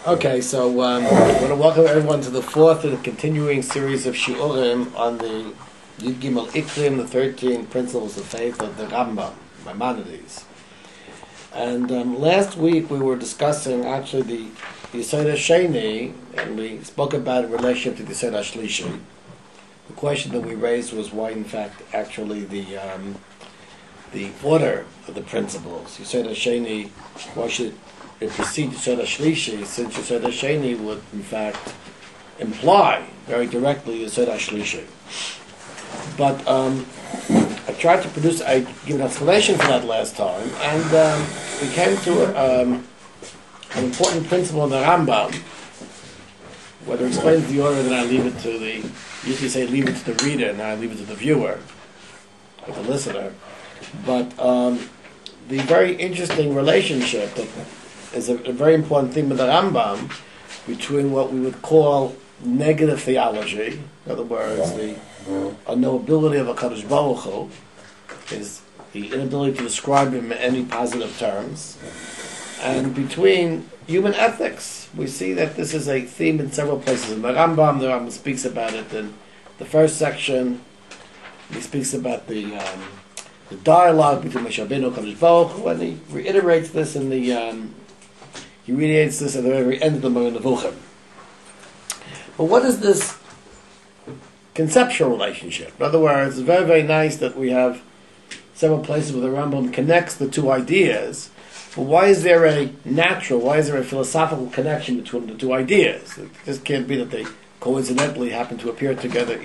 Okay, so I want to welcome everyone to the fourth and continuing series of Shiurim on the Yud Gimel Ikrim, the 13 Principles of Faith of the Rambam, Maimonides. And last week we were discussing actually the Yesod HaSheni, and we spoke about it in relation to the Yesod HaShlishi. The question that we raised was why, in fact, actually the order of the principles. Yesod HaSheni, why should it precede Yesod HaShlishi, since Yesod HaSheni would, in fact, imply very directly Yesod HaShlishi. But I tried to give an explanation for that last time, and we came to an important principle in the Rambam. Whether it explains the order, then I leave it to usually say leave it to the reader, and I leave it to the viewer, or the listener. But the very interesting relationship that is a very important theme of the Rambam between what we would call negative theology, in other words, the unknowability of HaKadosh Baruch Hu, is the inability to describe him in any positive terms, and between human ethics. We see that this is a theme in several places. In the Rambam speaks about it in the first section. He speaks about the dialogue between Moshe Rabbeinu and HaKadosh Baruch Hu, and he reiterates this at the very end of the Moreh Nevuchim. But what is this conceptual relationship? In other words, it's very, very nice that we have several places where the Rambam connects the two ideas, but why is there a philosophical connection between the two ideas? It just can't be that they coincidentally happen to appear together,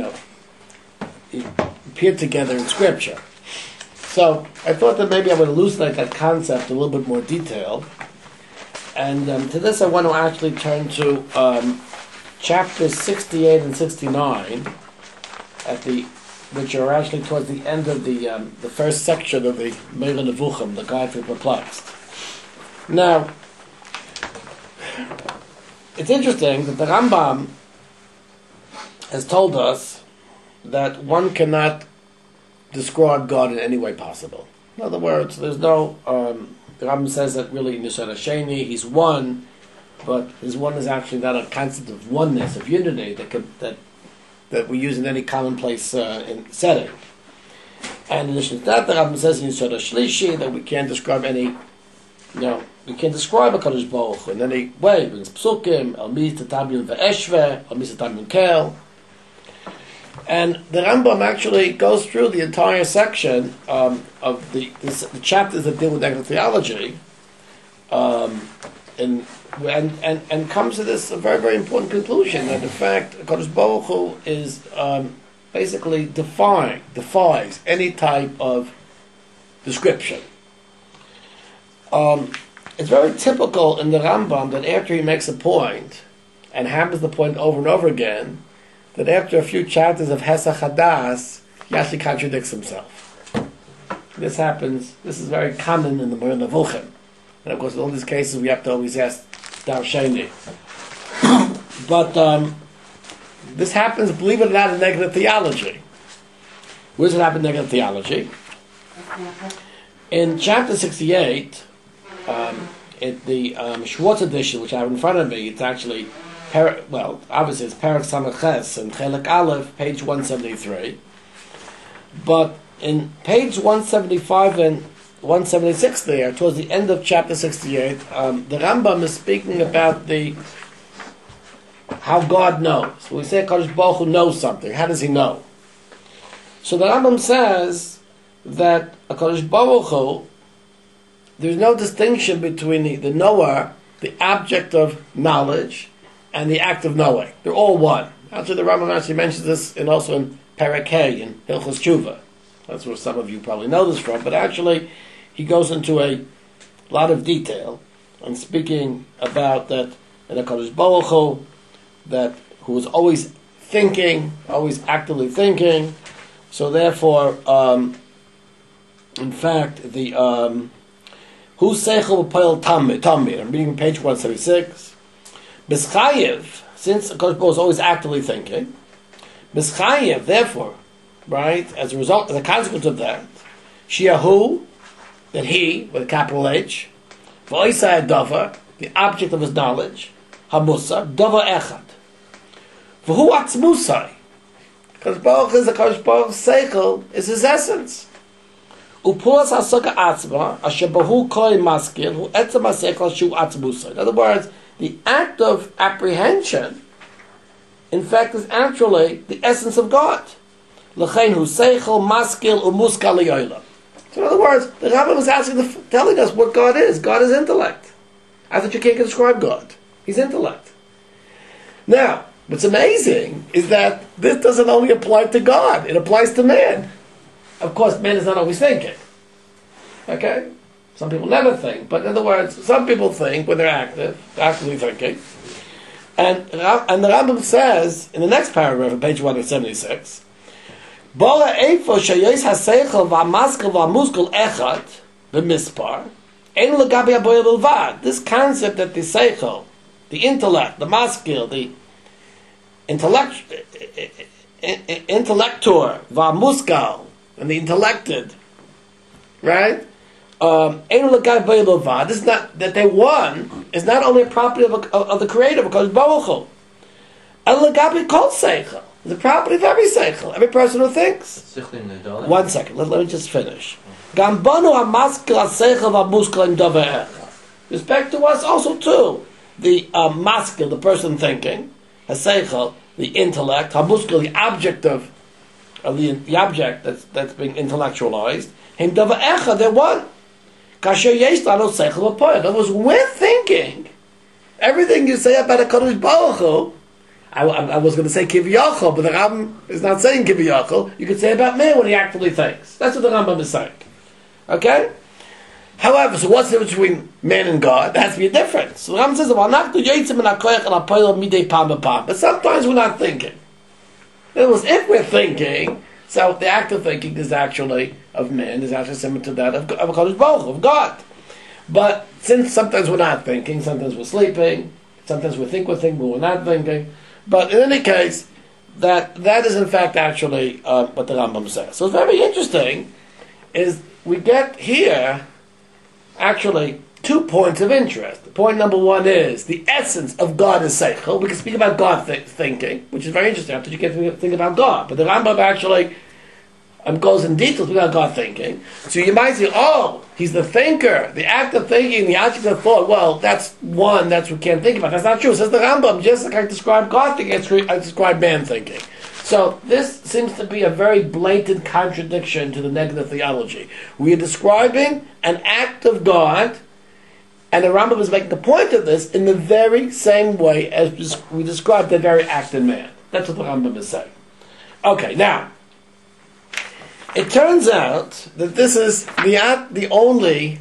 appear together in Scripture. So I thought that maybe I would elucidate that concept in a little bit more detail. And to this I want to actually turn to chapters 68 and 69, which are actually towards the end of the first section of the Moreh Nevuchim, the Guide for the Perplexed. Now, it's interesting that the Rambam has told us that one cannot describe God in any way possible. In other words, there's no... the Rambam says that really in Yesod HaSheni he's one, but his one is actually not a concept of oneness, of unity that we use in any commonplace setting. And in addition to that, the Rambam says in Yesod HaShlishi that we can't describe we can't describe HaKadosh Baruch Hu in any way. It brings psukim, El Mi Tatamyun Ve'eshve, El Mi Tatamyun Kel. And the Rambam actually goes through the entire section of the chapters that deal with negative theology, and comes to this very, very important conclusion that in fact HaKadosh Baruch Hu is basically defies any type of description. It's very typical in the Rambam that after he makes a point, and hammers the point over and over again, that after a few chapters of Hesach Hadas, he actually contradicts himself. This is very common in the Moreh Nevuchim. And of course in all these cases we have to always ask Dar Sheni. But this happens, believe it or not, in negative theology. Where does it happen in negative theology? In chapter 68, in the Schwartz edition, which I have in front of me, it's actually... obviously it's Perek Samach Ches and Chelek Aleph, page 173. But in page 175 and 176 there, towards the end of chapter 68, the Rambam is speaking about how God knows. When we say HaKadosh Baruch Hu knows something, how does he know? So the Rambam says that HaKadosh Baruch Hu, there's no distinction between the knower, the object of knowledge, and the act of knowing. They're all one. Actually, the Rambam actually mentions this also in Perek Hey, in Hilchos Tshuva. That's where some of you probably know this from. But actually, he goes into a lot of detail on speaking about that in HaKadosh Baruch Hu, who is always thinking, always actively thinking. So therefore, in fact, Hu Seichel V'Poel Tamid. I'm reading page 176. Mischayev, since HaKadosh Baruch Hu is always actively thinking, Mischayev, therefore, right, as a consequence of that, Shiahu, that he, with a capital H, V'Oisai Davar, the object of his knowledge, hamusar, davar echad. V'hu atzmusai. Because Baruch is the Kodesh Baruch Seichel is his essence. Upuas hasaka atzma, asher bahu koi maskil, hu etzem ha-seichel shu atzmusai. In other words, the act of apprehension, in fact, is actually the essence of God. L'chein hu seichel, maskil, umuskal li'olam. So in other words, the Rambam is telling us what God is. God is intellect. I thought you can't describe God. He's intellect. Now, what's amazing is that this doesn't only apply to God, it applies to man. Of course, man is not always thinking. Okay? Some people never think, but in other words, some people think when they're actively thinking. And the Rambam says, in the next paragraph on page 176, this concept that the seichel, the intellect, the maskil, the intellector, v'amuskal, and the intellected, right? This is not that they won is not only a property of the Creator, because Baruch Hu. It's a property of every seichel, every person who thinks. 1 second, let me just finish. Respect to us also too. The maskil, the person thinking, haseichel, the intellect, hamuskil, the object of the object that's being intellectualized. Him davar echad, they're one. Kasher yesh lanu seichel v'poel. In other words, we're thinking everything you say about a Kodesh Baruch Hu. I was going to say Kiviyachol, but the Rambam is not saying Kiviyachol. You could say about man when he actively thinks. That's what the Rambam is saying. Okay? However, so what's the difference between man and God? There has to be a difference. So the Rambam says, but sometimes we're not thinking. In other words, if we're thinking, so the act of thinking is actually, of man, is actually similar to that of Kodesh Baruch Hu, of God. But since sometimes we're not thinking, sometimes we're sleeping, sometimes we think we're thinking, but we're not thinking. But in any case, that is in fact actually what the Rambam says. So it's very interesting, is we get here actually 2 points of interest. Point number 1 is the essence of God is seichel. We can speak about God thinking, which is very interesting. After you get to think about God, but the Rambam actually goes in detail about God thinking. So you might say, oh, he's the thinker, the act of thinking, the object of thought. Well, that's one that we can't think about. That's not true. It says the Rambam, just like I describe God thinking, I describe man thinking. So this seems to be a very blatant contradiction to the negative theology. We are describing an act of God, and the Rambam is making a point of this in the very same way as we describe the very act in man. That's what the Rambam is saying. Okay, now, it turns out that this is the only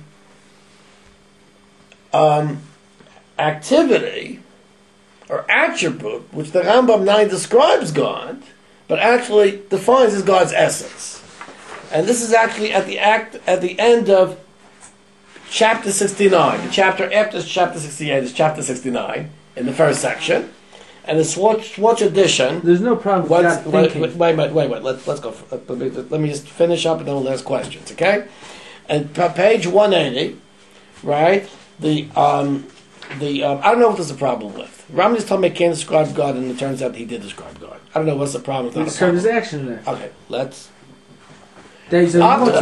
activity or attribute which the Rambam not describes God, but actually defines as God's essence. And this is actually at the end of chapter 69. The chapter after chapter 68 is chapter 69 in the first section. And the Schwartz edition. There's no problem with that thinking. Wait. Let's go. Let me just finish up and then we'll ask questions, okay? And page 180, right? I don't know what there's a problem with. Rambam just told me I can't describe God, and it turns out he did describe God. I don't know what's the problem. He described his action there. Okay, let's leave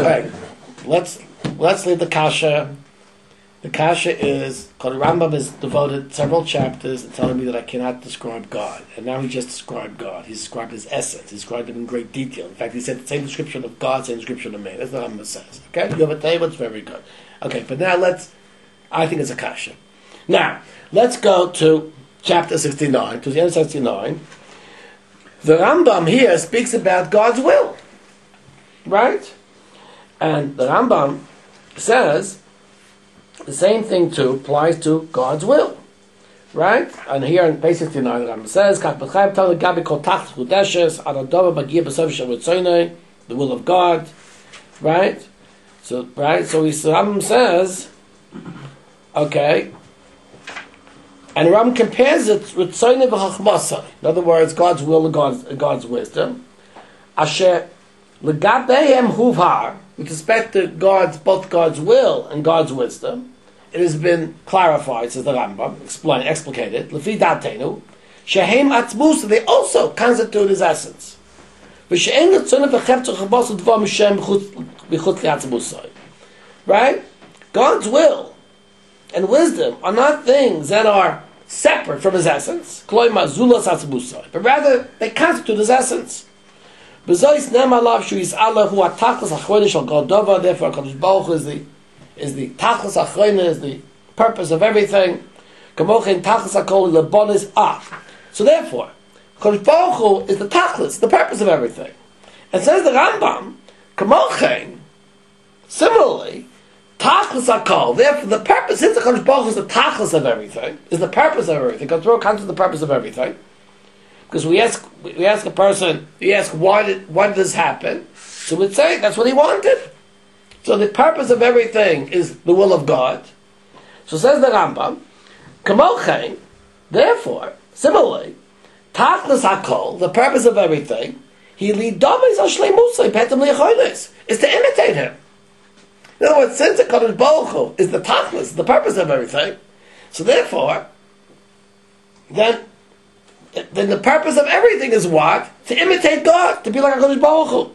the kasha. The kasha is, because Rambam has devoted several chapters to telling me that I cannot describe God. And now he just described God. He described his essence. He described it in great detail. In fact, he said the same description of God, same description of man. That's what Rambam says. Okay? You have a table, it's very good. Okay, but now I think it's a kasha. Now, let's go to chapter 69, to the end of 69. The Rambam here speaks about God's will. Right? And the Rambam says the same thing too applies to God's will. Right? And here in page 69 the Rambam says, the will of God. Right? So the Rambam says, okay, and Rambam compares it with Tzonei v'Chachmasai. In other words, God's will and God's wisdom. Asher L'gabehem huvhar, with respect to both God's will and God's wisdom, it has been clarified, says the Rambam, explicated, Lefi Datenu, Shehem Atzmus, they also constitute his essence. Right? God's will and wisdom are not things that are separate from his essence, but rather they constitute his essence. Therefore, HaKadosh Baruch Hu is the tachlis achrona, is the purpose of everything. So therefore, HaKadosh Baruch Hu is the tachlis, the purpose of everything. And says the Rambam, Kamochen, similarly, tachlis hakol. Therefore, the purpose, since the HaKadosh Baruch Hu is the tachlis of everything, is the purpose of everything. Because through comes to the purpose of everything. Because we ask a person, why did this happen? So we'd say that's what he wanted. So the purpose of everything is the will of God. So says the Rambam, Kamochen, therefore, similarly, tachlis hakol, the purpose of everything, is to imitate him. In other words, since the HaKadosh Baruch Hu is the tachlis, the purpose of everything, so therefore, then the purpose of everything is what? To imitate God, to be like HaKadosh Baruch Hu.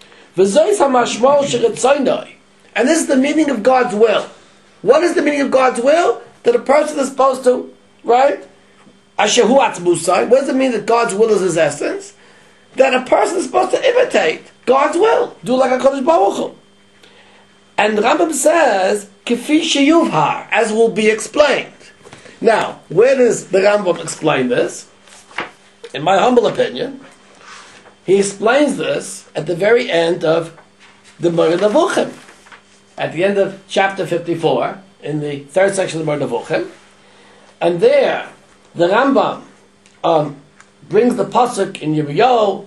And this is the meaning of God's will. What is the meaning of God's will? That a person is supposed to, right? What does it mean that God's will is his essence? That a person is supposed to imitate God's will. Do like HaKadosh Baruch Hu. And the Rambam says, Kifi sheyuvhar, as will be explained. Now, where does the Rambam explain this? In my humble opinion, he explains this at the very end of the Moreh Nevuchim. At the end of chapter 54, in the third section of the Moreh Nevuchim. And there, the Rambam brings the pasuk in Yirmiyahu.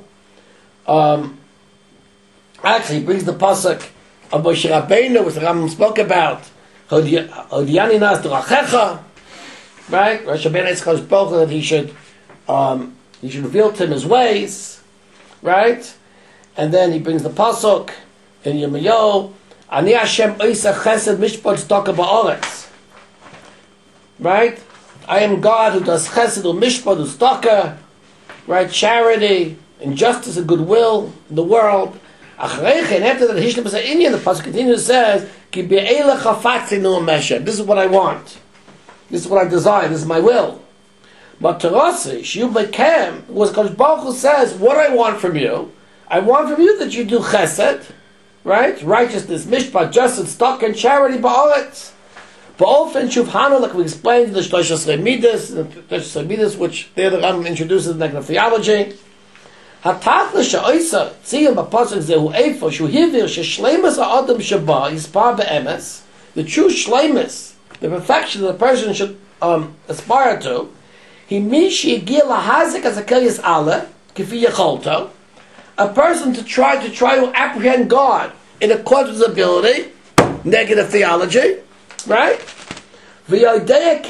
Actually, brings the pasuk of Moshe Rabbeinu, which the Rambam spoke about. Hodiani nas d'rachecha. Right? Moshe Rabbeinu spoke that he should reveal to him his ways. Right? And then he brings the pasuk in Yirmiyahu. Ani Hashem oiseh chesed mishpat tzedakah ba'aretz. Right? I am God who does chesed u'mishpat u'tzedakah. Right? Charity, injustice, and goodwill in the world. And after that, the pasuk continues, says, Ki be'elech hafatzinu mesher. This is what I want. This is what I desire. This is my will. But Terasi, Shiyu Bekem, was Kadosh Baruch Hu says, what I want from you, I want from you that you do chesed, right? Righteousness, mishpat, justice, stock, and charity, ba'aretz. Ba'ofen shuvhanu, like we explained in the Shloshos Midas, which there the Rambam introduces in negative theology. Hatachlis she'oisa, tziyim b'pasuk zehu eifo, shu hivir, she'shleimus ha'adam sheba, yispar be'emes, the true shleimus, the perfection that the person should aspire to, he mishi yigil lahazik as a kilyas ale, kifi yecholto, a person to try to apprehend God in accordance with his ability, negative theology, right? Right?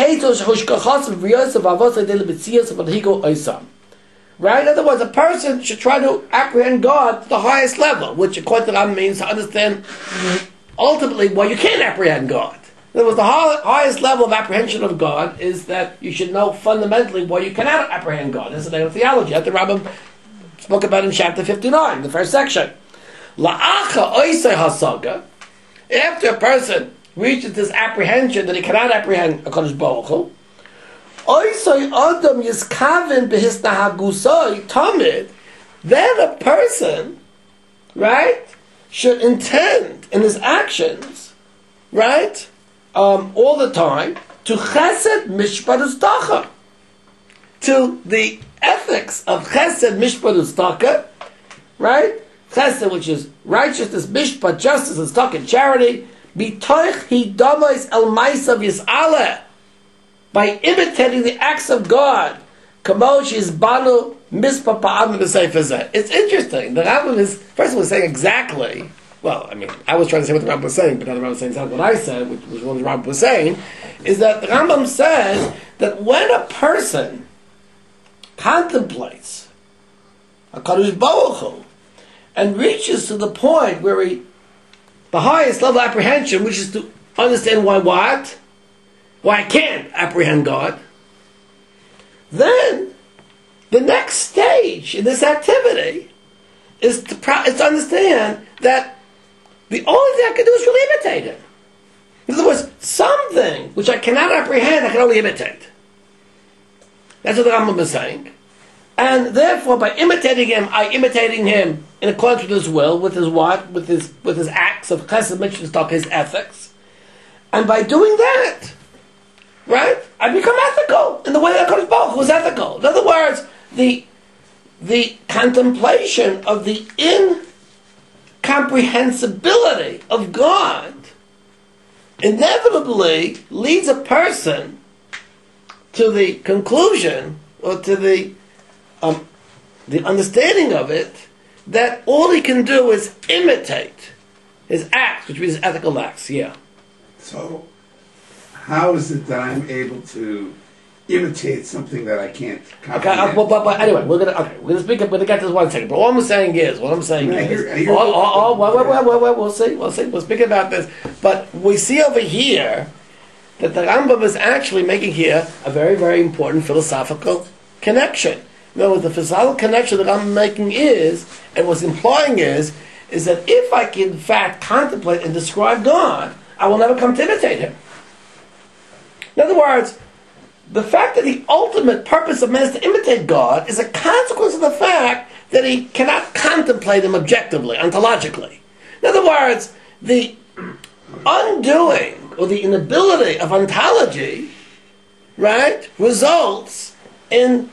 In other words, a person should try to apprehend God to the highest level, which according to Rambam means to understand ultimately why you can't apprehend God. In other words, the highest level of apprehension of God is that you should know fundamentally why you cannot apprehend God. This is negative theology. That the Rambam spoke about in chapter 59, the first section. La'acha oisei hasaga, after a person reaches this apprehension that he cannot apprehend HaKadosh Baruch Hu, oisei adam yiskaven behis nahagusoi tamid, then a person, right, should intend in his actions, right, all the time, to chesed mishpat u'tzedakah, to the ethics of chesed mishpat u'tzedakah, right? Chesed, which is righteousness, mishpat, justice, and tzedakah, and charity, b'toich hidamos el ma'asav yis'aleh, by imitating the acts of God, kamosh yizbanu mispah pa'am b'sefer zeh. It's interesting. The Rambam is, first of all, saying exactly. Well, I mean, I was trying to say what the Rambam was saying, but now the Rambam was saying exactly what I said, which was what the Rambam was saying, is that the Rambam says that when a person contemplates HaKadosh Baruch Hu and reaches to the point where the highest level of apprehension, which is to understand why what? why I can't apprehend God, then the next stage in this activity is to understand that the only thing I can do is really imitate him. In other words, something which I cannot apprehend, I can only imitate. That's what the Rambam is saying. And therefore, by imitating him, I'm imitating him in accordance with his will, with his what? With his acts of chesed, mitzvah, his ethics. And by doing that, right, I become ethical in the way that HaKadosh Baruch Hu was ethical. In other words, the contemplation of the incomprehensibility of God inevitably leads a person to the conclusion, or to the understanding of it, that all he can do is imitate his acts, which means ethical acts. Yeah. So, how is it that I'm able to imitate something that I can't comprehend? Okay, but anyway, we're gonna get to this one second. But what I'm saying is, we'll see. We'll speak about this. But we see over here that the Rambam is actually making here a very, very important philosophical connection. In other words, the philosophical connection that I'm making is, and what's implying is that if I can in fact contemplate and describe God, I will never come to imitate him. In other words, the fact that the ultimate purpose of man is to imitate God is a consequence of the fact that he cannot contemplate him objectively, ontologically. In other words, the undoing or the inability of ontology, right, results in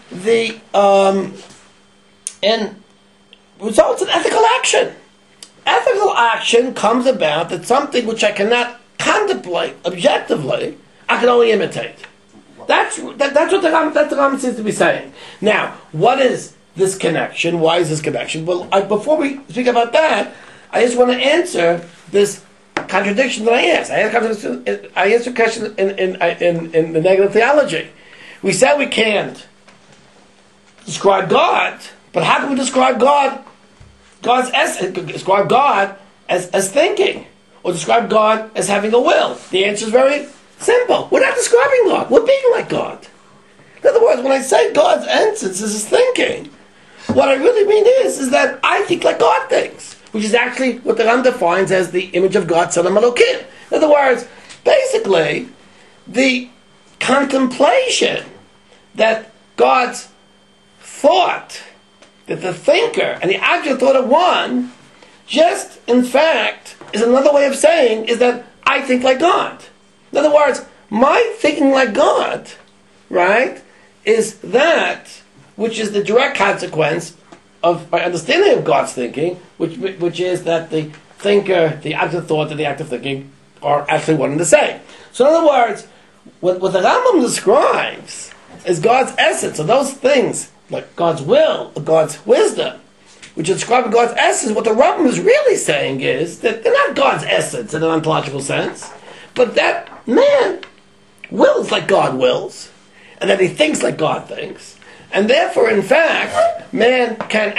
ethical action. Ethical action comes about that something which I cannot contemplate objectively, I can only imitate. That's what the Rambam seems to be saying. Now, what is this connection? Why is this connection? Well, before we speak about that, I just want to answer this contradiction that I asked. I answered a question in the negative theology. We said we can't describe God, but how can we describe God's essence, describe God as thinking, or describe God as having a will? The answer is very simple. We're not describing God. We're being like God. In other words, when I say God's essence is his thinking, what I really mean is that I think like God thinks, which is actually what the Ram defines as the image of God, Tzelem Elokim. In other words, basically, the contemplation that God's thought, that the thinker and the object of thought are one, just in fact is another way of saying is that I think like God. In other words, my thinking like God, right, is that which is the direct consequence of my understanding of God's thinking, which is that the thinker, the act of thought, and the act of thinking are actually one and the same. So in other words, what the Rambam describes as God's essence, or those things, like God's will, or God's wisdom, which is describing God's essence, what the Rambam is really saying is that they're not God's essence in an ontological sense, but that man wills like God wills, and that he thinks like God thinks, and therefore, in fact, man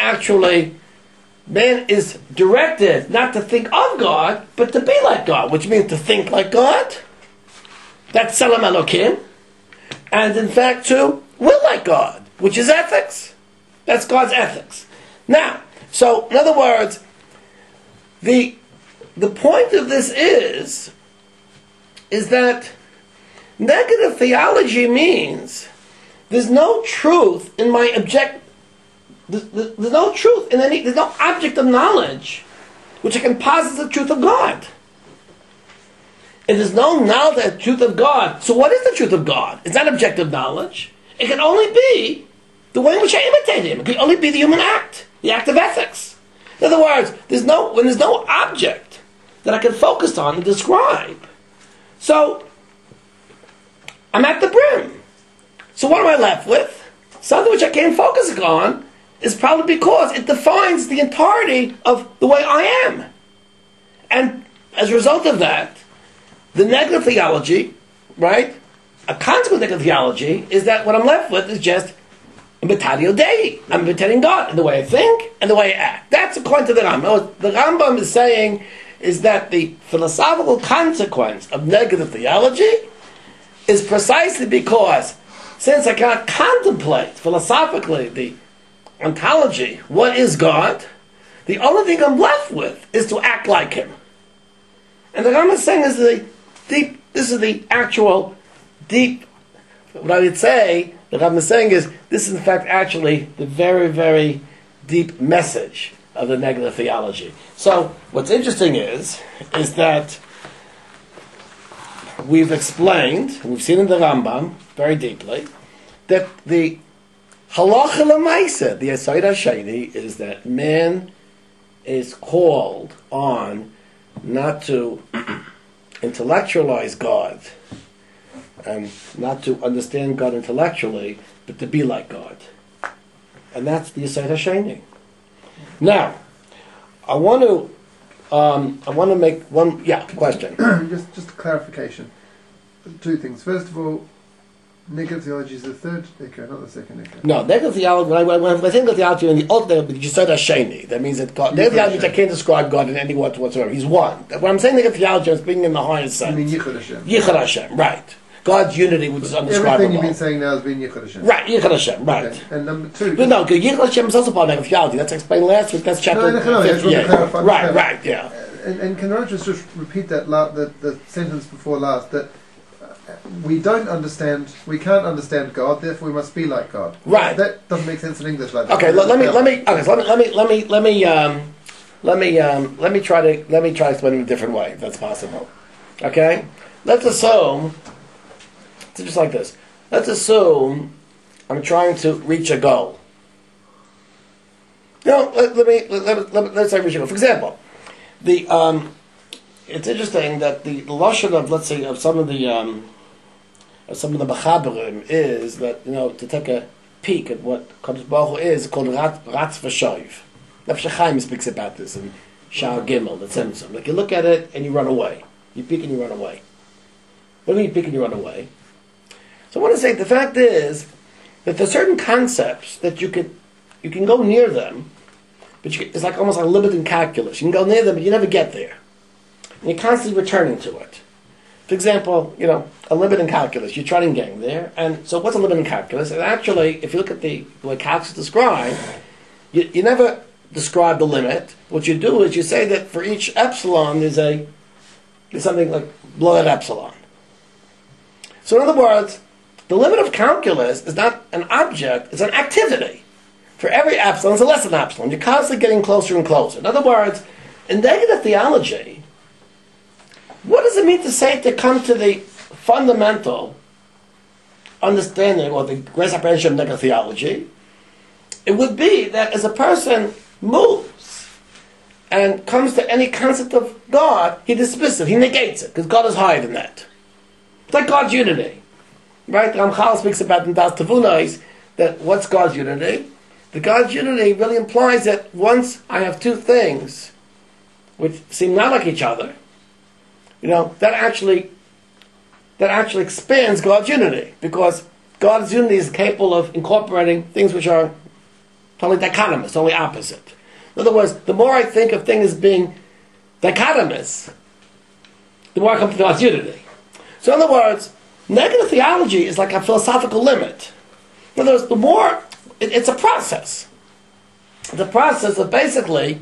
is directed not to think of God, but to be like God, which means to think like God. That's Tzelem Elokim. And in fact, to will like God, which is ethics. That's God's ethics. Now, so, in other words, the point of this is that negative theology means there's no truth in my there's no truth in there's no object of knowledge which I can posit the truth of God. If there's no knowledge of the truth of God, so what is the truth of God? It's not objective knowledge. It can only be the way in which I imitate him. It can only be the human act, the act of ethics. In other words, when there's no object that I can focus on and describe, so I'm at the brim. So what am I left with? Something which I can't focus on is probably because it defines the entirety of the way I am. And as a result of that, the negative theology, right, a consequence of negative theology is that what I'm left with is just imitatio Dei. I'm imitating God in the way I think and the way I act. That's according to the Rambam. What the Rambam is saying is that the philosophical consequence of negative theology is precisely because, since I cannot contemplate philosophically the ontology, what is God, the only thing I'm left with is to act like Him. And the Rambam is saying is this is the actual deep, what I would say, the Rambam is saying is, this is in fact actually the very, very deep message of the negative theology. So, what's interesting is that we've explained, we've seen in the Rambam very deeply, that the halacha l'maisa, the Yesod HaSheni, is that man is called on not to intellectualize God and not to understand God intellectually, but to be like God. And that's the Yesod HaSheni. Now, I want to make one question. just a clarification. Two things. First of all, negative theology is the third ikar, not the second ikar. No, negative theology. When I think negative theology in the ultimate, Yesod HaSheni, that means that God. Negative theology, I can't describe God in any way whatsoever. He's one. When I'm saying negative theology, I'm speaking in the highest sense. You mean Yichud Hashem? Yichud Hashem, right? God's unity, which is undescribable. Everything you've been saying now has been Yichud Hashem. Right, Yichud Hashem, right. Okay. And number two... But no, Yichud Hashem is also part of negative theology. That's explained last week. That's chapter 58. Right, yeah. And can I just repeat that, the sentence before last, that we can't understand God, therefore we must be like God. Right. That doesn't make sense in English like that. Okay, let me try to explain it in a different way, if that's possible. Okay? Let's assume, it's just like this. Let's assume I'm trying to reach a goal. No, let's say reach a goal. For example, it's interesting that the lashon of, let's say, of some of the mechaberim is that, to take a peek at what Kadosh Baruch Hu is called Ratz V'Shoiv. Nefesh Chaim speaks about this in Sha'ar Gimel, the Tzimtzum. Like, you look at it and you run away. You peek and you run away. What do you mean you peek and you run away? So I want to say the fact is that there are certain concepts that you can go near them, but it's like almost like a limit in calculus. You can go near them, but you never get there. And you're constantly returning to it. For example, a limit in calculus. You're trying to get there, and so what's a limit in calculus? And actually, if you look at the way calculus is described, you never describe the limit. What you do is you say that for each epsilon there's something like below that epsilon. So in other words, the limit of calculus is not an object, it's an activity. For every epsilon, it's a less than epsilon. You're constantly getting closer and closer. In other words, in negative theology, what does it mean to say to come to the fundamental understanding or the great apprehension of negative theology? It would be that as a person moves and comes to any concept of God, he dismisses it, he negates it, because God is higher than that. It's like God's unity. Right? Ramchal speaks about in Das Tavunos that what's God's unity? The God's unity really implies that once I have two things which seem not like each other, that actually expands God's unity, because God's unity is capable of incorporating things which are totally dichotomous, totally opposite. In other words, the more I think of things as being dichotomous, the more I come to God's unity. So in other words, negative theology is like a philosophical limit. In other words, the more, it's a process. The process of basically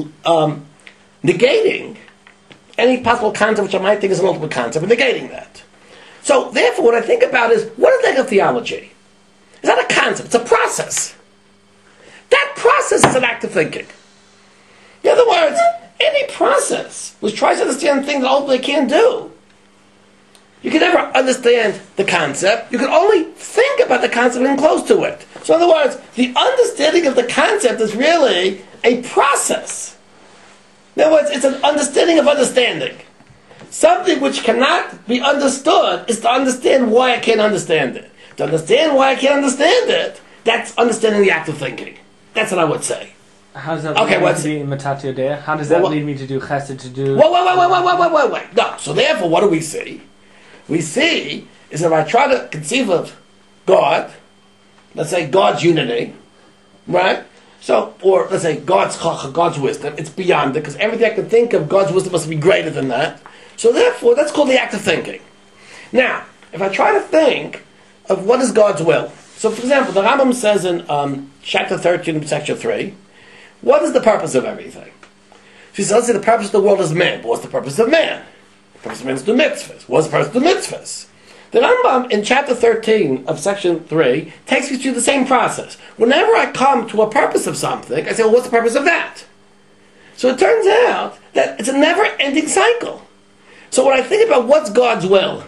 negating any possible concept which I might think is an ultimate concept, and negating that. So therefore, what I think about is, what is negative theology? It's not a concept, it's a process. That process is an act of thinking. In other words, any process which tries to understand things that ultimately can't do, you can never understand the concept. You can only think about the concept and close to it. So in other words, the understanding of the concept is really a process. In other words, it's an understanding of understanding. Something which cannot be understood is to understand why I can't understand it. To understand why I can't understand it, that's understanding the act of thinking. That's what I would say. How does that lead me to be in Matat Yodea? How does that lead me to do chesed, to do... Wait. No, so therefore, what do we see? We see is if I try to conceive of God, let's say God's unity, right? So, or let's say God's wisdom, it's beyond it, because everything I can think of, God's wisdom must be greater than that. So therefore, that's called the act of thinking. Now, if I try to think of what is God's will. So, for example, the Rambam says in chapter 13, section 3, what is the purpose of everything? She says, let's say the purpose of the world is man. But what's the purpose of man? The purpose of man is to do mitzvahs. What's the purpose of the mitzvahs? The Rambam in chapter 13 of section 3 takes me through the same process. Whenever I come to a purpose of something, I say, well, what's the purpose of that? So it turns out that it's a never-ending cycle. So when I think about what's God's will,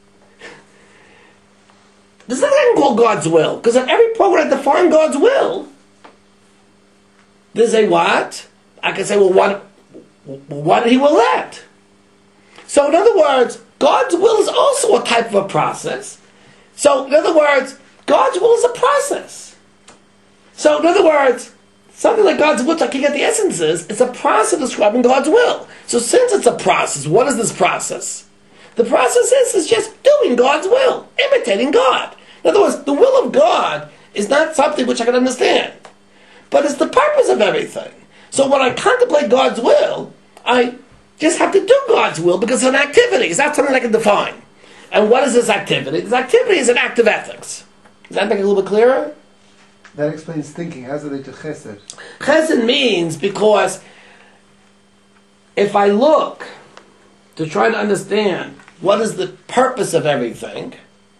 there's nothing I can call God's will, because at every point when I define God's will, there's a what? I can say, well, what did he will that? So in other words, God's will is also a type of a process. So in other words, God's will is a process. So in other words, something like God's will, I can get the essences, it's a process describing God's will. So since it's a process, what is this process? The process is just doing God's will, imitating God. In other words, the will of God is not something which I can understand, but it's the purpose of everything. So when I contemplate God's will, I just have to do God's will because it's an activity. It's not something I can define. And what is this activity? This activity is an act of ethics. Does that make it a little bit clearer? That explains thinking. How does it lead to chesed? Chesed means because if I look to try to understand what is the purpose of everything,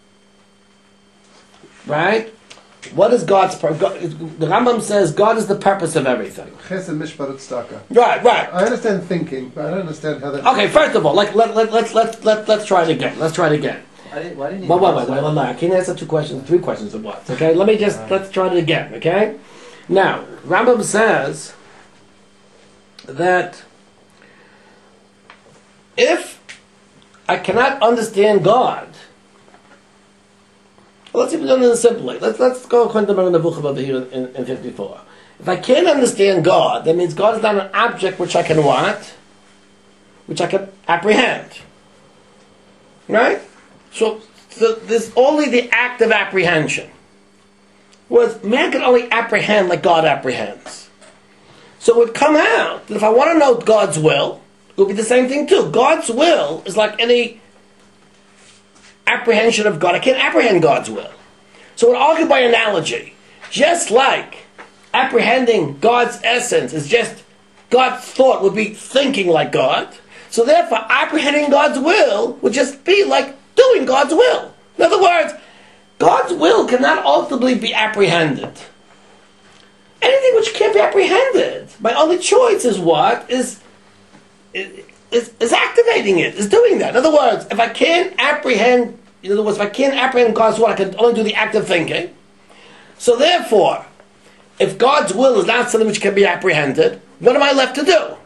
right? What is God's purpose? The Rambam says God is the purpose of everything. Chesed mishpat tzedakah. Right. I understand thinking, but I don't understand how that. Okay, first of all, let's try it again. Let's try it again. Why didn't you? Wait. I can't answer three questions at once. Okay, let's try it again. Okay, now Rambam says that if I cannot understand God, let's see if we do it simply. Let's go according to the Nebuchadnezzar over here in 54. If I can't understand God, that means God is not an object which I can what? Which I can apprehend. Right? So there's only the act of apprehension. Whereas man can only apprehend like God apprehends. So it would come out that if I want to know God's will, it would be the same thing too. God's will is like any apprehension of God. I can't apprehend God's will. So we'll argue by analogy. Just like apprehending God's essence is just God's thought would be thinking like God. So therefore apprehending God's will would just be like doing God's will. In other words, God's will cannot ultimately be apprehended. Anything which can't be apprehended, my only choice is what? Is activating it, is doing that. In other words, if I can't apprehend God's will, I can only do the act of thinking. So therefore, if God's will is not something which can be apprehended, what am I left to do?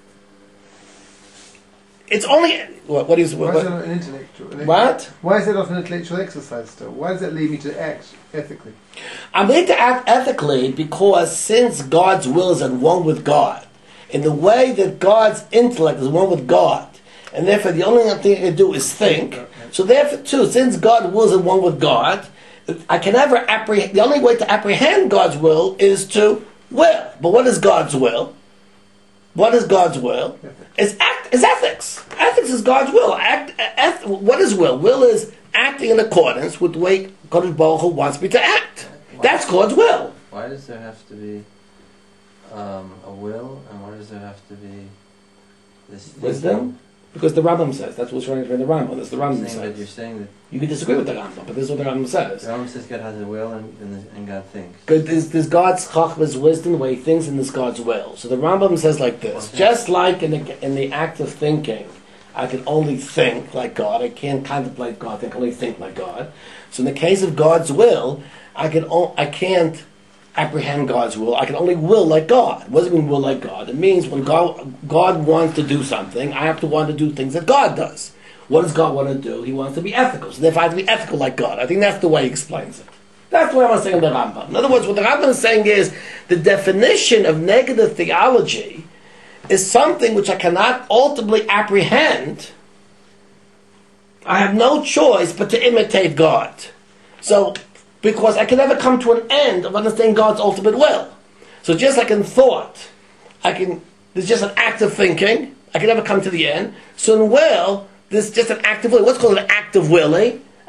It's only... Why is it not an intellectual... What? Why is it not an intellectual exercise still? Why does it lead me to act ethically? I'm leading to act ethically because since God's will is at one with God, in the way that God's intellect is one with God, and therefore the only thing I can do is think, so therefore too, since God's will is at one with God, I can never apprehend... The only way to apprehend God's will is to will. But what is God's will? What is God's will? Is ethics. Ethics is God's will. What is will? Will is acting in accordance with the way Kodesh Baruch Hu wants me to act. That's God's will. Why does there have to be a will, and why does there have to be this wisdom? Because the Rambam says. That's what's running in the Rambam. That's the Rambam says. You're saying that you can disagree with the Rambam, but this is what the Rambam says. The Rambam says God has a will and God thinks. There's God's chachma's wisdom, the way he thinks, and there's God's will. So the Rambam says like this: just like in the act of thinking, I can only think like God. I can't contemplate God. I can only think like God. So in the case of God's will, I can't apprehend God's will. I can only will like God. What does it mean, will like God? It means when God wants to do something, I have to want to do things that God does. What does God want to do? He wants to be ethical. So therefore I have to be ethical like God. I think that's the way he explains it. That's what I'm saying in the Rambam. In other words, what the Rambam is saying is the definition of negative theology is something which I cannot ultimately apprehend. I have no choice but to imitate God. So, because I can never come to an end of understanding God's ultimate will. So just like in thought, there's just an act of thinking, I can never come to the end. So in will, there's just an act of will. What's called an act of willing?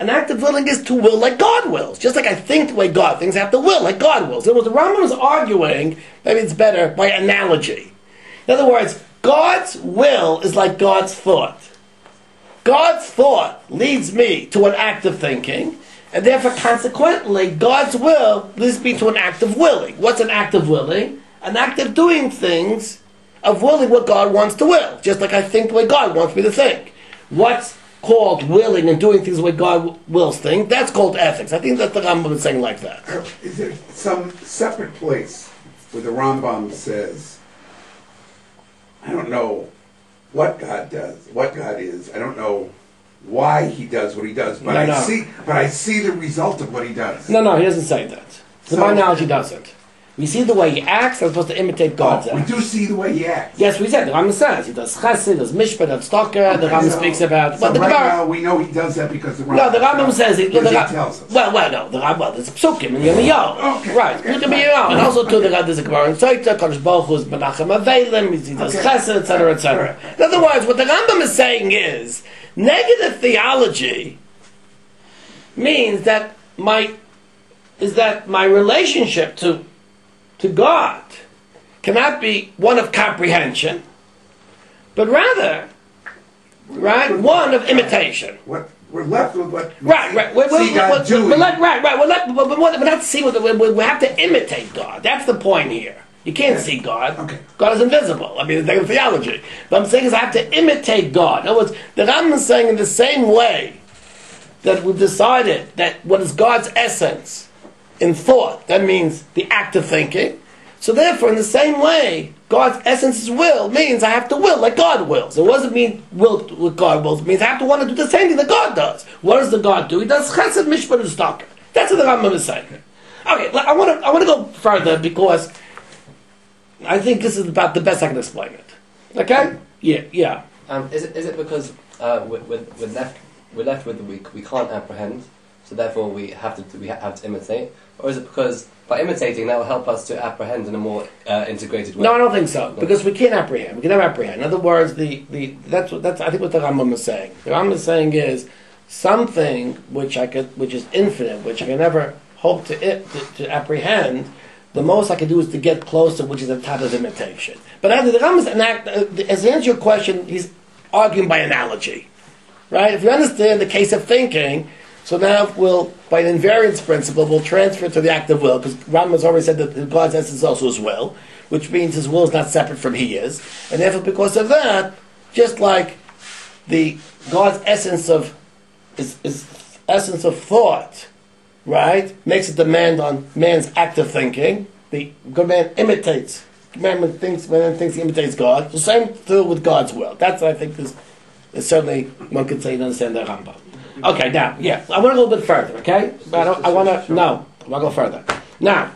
An act of willing is to will like God wills. Just like I think the way God thinks, I have to will like God wills. And what the Rambam is arguing, maybe it's better, by analogy. In other words, God's will is like God's thought. God's thought leads me to an act of thinking, and therefore, consequently, God's will leads me to an act of willing. What's an act of willing? An act of doing things, of willing what God wants to will. Just like I think the way God wants me to think. What's called willing and doing things the way God wills things, that's called ethics. I think that the Rambam is saying like that. Is there some separate place where the Rambam says, I don't know what God does, what God is, I don't know why he does what he does, but I see the result of what he does. No, he doesn't say that. To my knowledge, he doesn't. We see the way he acts, I'm supposed to imitate God's We do see the way he acts. Yes, we said, the Rambam says, he does chesed, does mishpat, does tzedakah, the Rambam speaks about... So now we know he does that because the Rambam... No, the Rambam says... He tells us. Well, the Rambam, there's a psukim in Yirmiyahu. Okay. Right, and also too, there's a Gemara in Soita, Kodesh Baruch Hu is Menachem Avelim, he does chesed, etc., etc. In other words, what the Rambam is saying is, negative theology means that my relationship to God cannot be one of comprehension, but rather, one of imitation. What we're left with what we see God doing. We're not seeing we have to imitate God. That's the point here. You can't see God. Okay. God is invisible. I mean, it's negative theology. But I'm saying is I have to imitate God. In other words, the Rambam is saying in the same way that we've decided that what is God's essence in thought, that means the act of thinking. So therefore, in the same way, God's essence is will, means I have to will like God wills. It doesn't mean will what God wills. It means I have to want to do the same thing that God does. What does the God do? He does chesed, mishpat, and tzedakah. That's what the Rambam is saying. Okay, I want to go further because I think this is about the best I can explain it. Okay? Yeah. Is it because we're left with we can't apprehend, so therefore we have to imitate, or is it because by imitating that will help us to apprehend in a more integrated way? No, I don't think so. Because we can't apprehend. We can never apprehend. In other words, that's I think what the Rambam is saying. The Rambam is saying is something which is infinite, which I can never hope to apprehend. The most I can do is to get closer, which is a type of imitation. But after the Rambam as to answer your question, he's arguing by analogy, right? If you understand the case of thinking. So now by an invariance principle, we'll transfer it to the act of will, because Rambam has already said that God's essence is also his will, which means his will is not separate from he is. And therefore, because of that, just like God's essence of essence of thought, right, makes a demand on man's act of thinking, the good man imitates. Man thinks he imitates God. The same thing with God's will. That's, I think, is certainly one could say to understand the Rambam. Okay, now, I want to go a bit further, okay? I want to go further. Now,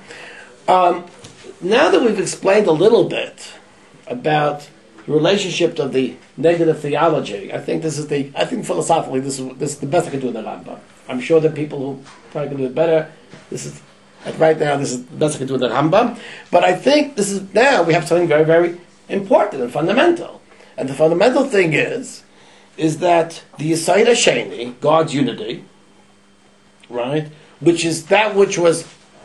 now that we've explained a little bit about the relationship of the negative theology, I think philosophically this is the best I can do in the Rambam. I'm sure that people who probably can do it better, right now, this is the best I can do in the Rambam. But I think now we have something very, very important and fundamental. And the fundamental thing is that the Yesod Hasheni, God's unity, right, which is that which was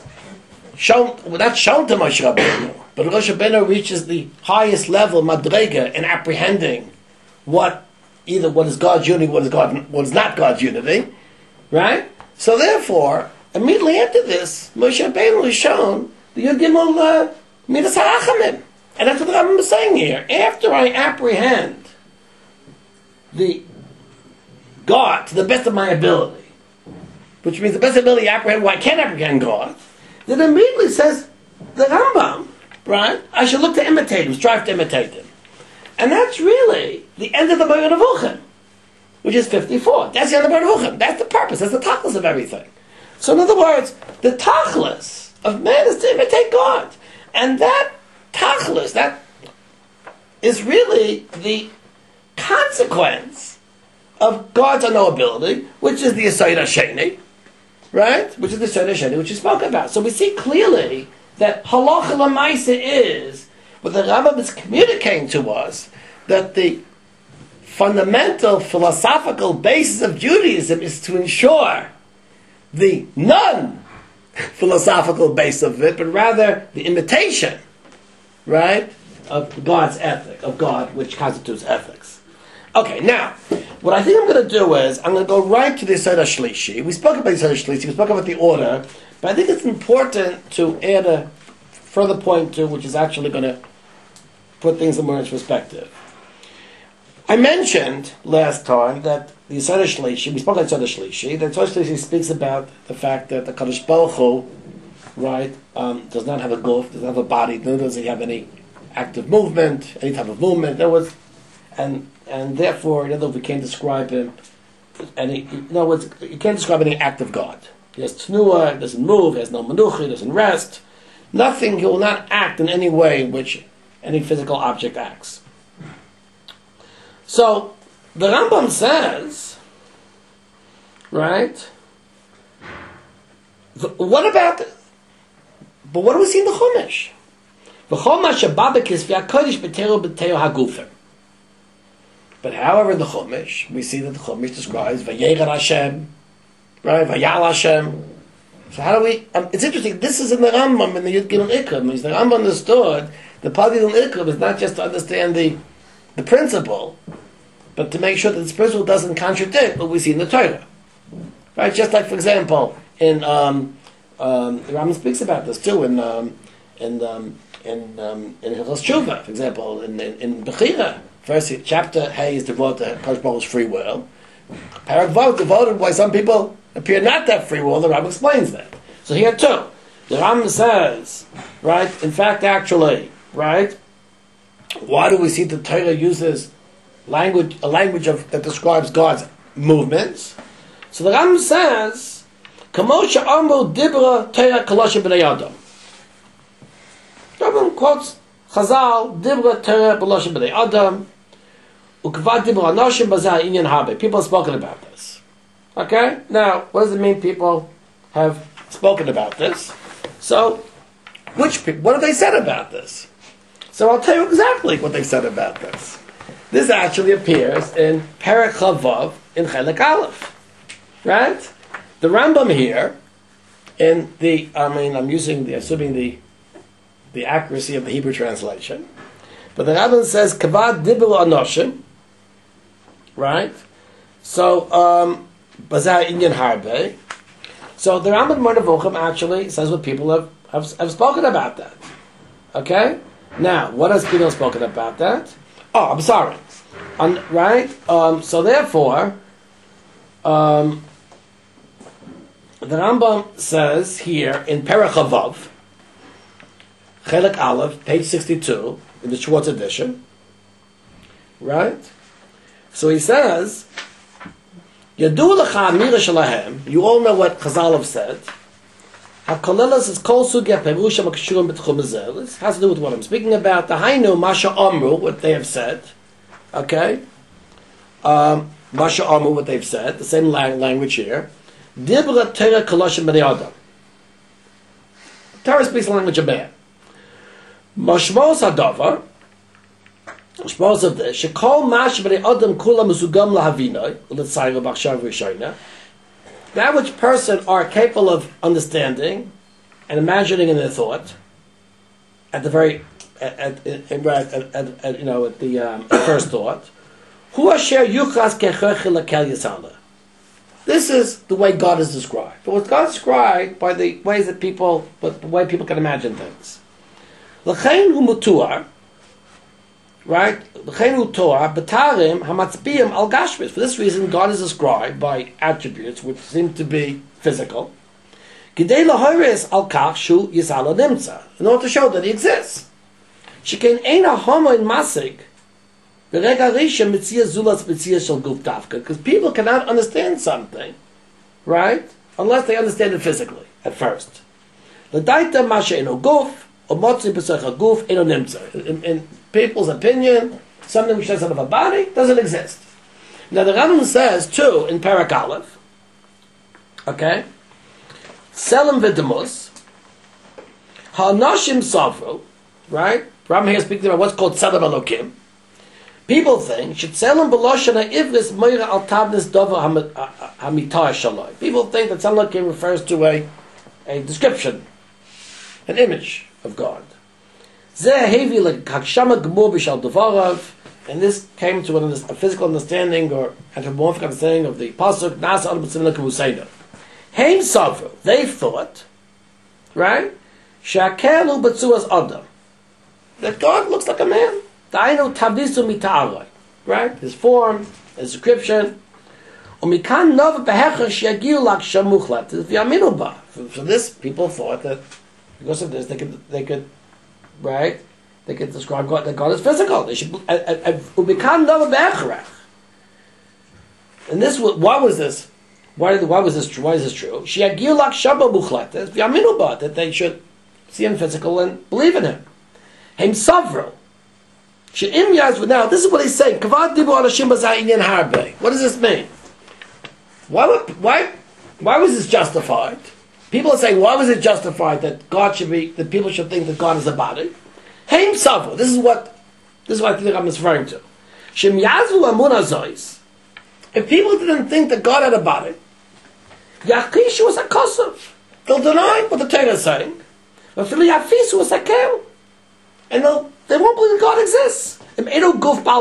not shown to Moshe Rabbeinu, but Moshe Rabbeinu reaches the highest level, Madrega, in apprehending what is God's unity, what is not God's unity, right? So therefore, immediately after this, Moshe Rabbeinu is shown the Yud Gimel Midas HaRachamim. And that's what the Rambam is saying here. After I apprehend the God to the best of my ability, which means the best ability to apprehend why I can't apprehend God, then immediately says the Rambam, right? I should look to imitate him, strive to imitate him. And that's really the end of the Moreh Nevuchim, which is 54. That's the end of the Moreh Nevuchim. That's the purpose. That's the tachlis of everything. So in other words, the tachlis of man is to imitate God. And that tachlis, that is really the consequence of God's unknowability, which is the Yesod Hasheni, right? Which is the Yesod Hasheni, which you spoke about. So we see clearly that halacha l'maisa is what the Rambam is communicating to us, that the fundamental philosophical basis of Judaism is to ensure the non-philosophical base of it, but rather the imitation, right, of God's ethic, of God, which constitutes ethics. Okay, now, what I think I'm going to do is, I'm going to go right to the Yesod HaShlishi. We spoke about the Yesod HaShlishi, we spoke about the order, but I think it's important to add a further point to, which is actually going to put things in more into perspective. I mentioned last time that the Yesod HaShlishi, we spoke about Yesod HaShlishi, the Yesod HaShlishi speaks about the fact that the Kadosh Baruch Hu, right, does not have a guf, does not have a body, nor does he have any active movement, any type of movement. There was, and therefore, in other words, we can't describe him, and in other words, you can't describe any act of God. He has tnuah, he doesn't move, he has no menucha, he doesn't rest. Nothing, he will not act in any way in which any physical object acts. So, the Rambam says, right, what about, but what do we see in the Chumash? But however, in the Chumash, we see that the Chumash describes Vayegar Hashem, right, Vayal Hashem. So how do we, it's interesting, this is in the Rambam, in the Yud Gimel Ikrim. The Rambam understood the Padil Ikrim is not just to understand the principle, but to make sure that this principle doesn't contradict what we see in the Torah. Right? Just like, for example, in the Rambam speaks about this too in Hilchos Tshuva, for example, in Bechira, first chapter Hey is devoted to Kadosh Baruch Hu's free will. Parak Vav devoted why some people appear not to have free will. The Rambam explains that. So here too, the Rambam says, right? In fact, actually, right? Why do we see the Torah uses a language that describes God's movements? So the Rambam says, "Kamosha Amru Dibra Torah Kalosha B'nei Adam." Rambam quotes Chazal, Dibra Torah Kalosha B'nei Adam, Ukvad Dibra Anoshim Bazah Inyan Habe. People have spoken about this. Okay? Now, what does it mean people have spoken about this? So, which people, what have they said about this? So I'll tell you exactly what they said about this. This actually appears in Perek Chavav in Chelek Aleph. Right? The Rambam here, in the, I'm assuming the accuracy of the Hebrew translation, but the Rambam says, Kavad Dibur Anoshim, right? So, Bazar Inyan Harbe. So the Rambam Mornevuchim actually says what people have spoken about that. Okay? Now, what has people spoken about that? Oh, I'm sorry. Right? So therefore, the Rambam says here in Perek Chavav, Chelek Aleph, page 62, in the Schwartz edition, right? So he says, Yadu lecha amira shalahem, you all know what Chazal have said, HaKolelas is kol sugya perusha makashurim b'tchum hazeh. This has to do with what I'm speaking about. The Hainu, Masha Amru, what they have said, okay? Masha Amru, what they've said, the same language here. Dibra Torah Koloshim B'nei Adam. Torah speaks the language of man. Mashmos Hadavar, Mashmos of this, Shekol Mash B'nei Adam Kula Mesugam Lahavinoi, Uletzayra B'achshav Rishayna. That which person are capable of understanding and imagining in their thought, at the very, at first thought, Hu Asher Yuchas Kechechil Lakel Yisala. This is the way God is described. But what's God described by the ways that the way people can imagine things. L'chein hu mutuar, right? L'chein hu toar, b'tarim hamatzbiyim al gashmis. For this reason, God is described by attributes which seem to be physical. Gidei lahoris al kach shu yisala nimtza. In order to show that he exists. Shekain eina homo in masig. Because people cannot understand something, right? Unless they understand it physically at first. In people's opinion, something which doesn't have a body doesn't exist. Now the Rambam says too in Perek Aleph, okay, Selim v'demus, ha'nashim savru, right? Rambam here speaking about what's called Selim Elokim. people think Shetzelem B'Loshana Ivris Meira Al Tavnis Dova Hamitar Shaloi. People think that Tzemlakim refers to a description, an image of God. Zeh Hevi L'Hakshama Gemur B'Shal Devarav. And this came to a physical understanding or anthropomorphic understanding of the pasuk Nasa Adam B'Tzimna K'Musayna. Heim Savru, they thought, right? Shakelu B'Tzuas Adam, that God looks like a man. Dainu Tavdisu Mita'aroi, right? His form, his description. Umikan Nov Behecha Shiagiu Lak Shamuchlat. V'Yaminu Ba. For this, people thought that because of this, they could, right? They could describe God, that God is physical. They should Umikan Nov Behecha. And this, why was this? Why was this true? Why is this true? Shiagiu Lak Shamuchlat. V'Yaminu Ba. That they should see him physical and believe in him. Heim Savro. Now, this is what he's saying. What does this mean? Why was this justified? People are saying, why was it justified that that people should think that God is a body? Heim Savro. This is what I think I'm referring to. If people didn't think that God had a body, Yachishu was a kosev. They'll deny what the Torah is saying. But Yafisu was a kel. And they won't believe that God exists. In other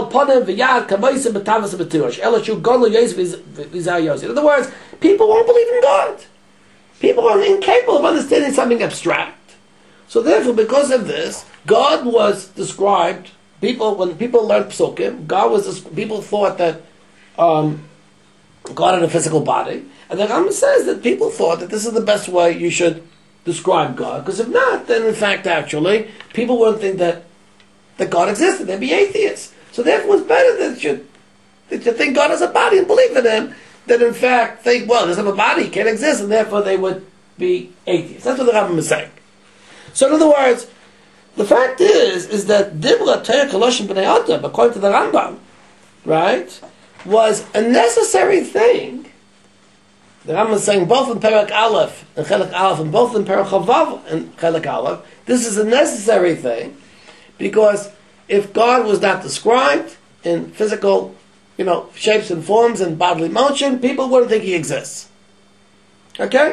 words, people won't believe in God. People are incapable of understanding something abstract. So therefore, because of this, God was described. When people learned Psukim, people thought that God had a physical body, and the Rambam says that people thought that this is the best way you should describe God, because if not, then in fact, actually, people wouldn't think that God existed. They'd be atheists. So therefore, it's better that you think God has a body and believe in Him, than in fact think, well, he doesn't have a body, he can't exist, and therefore they would be atheists. That's what the Rambam is saying. So in other words, the fact is that Dibra Torah Koloshim B'nei Adam, according to the Rambam, right, was a necessary thing. The Rambam is saying both in Perek Aleph and Chelek Aleph, and both in Perek Chavav and Chelek Aleph, this is a necessary thing, because if God was not described in physical, shapes and forms and bodily motion, people wouldn't think He exists. Okay?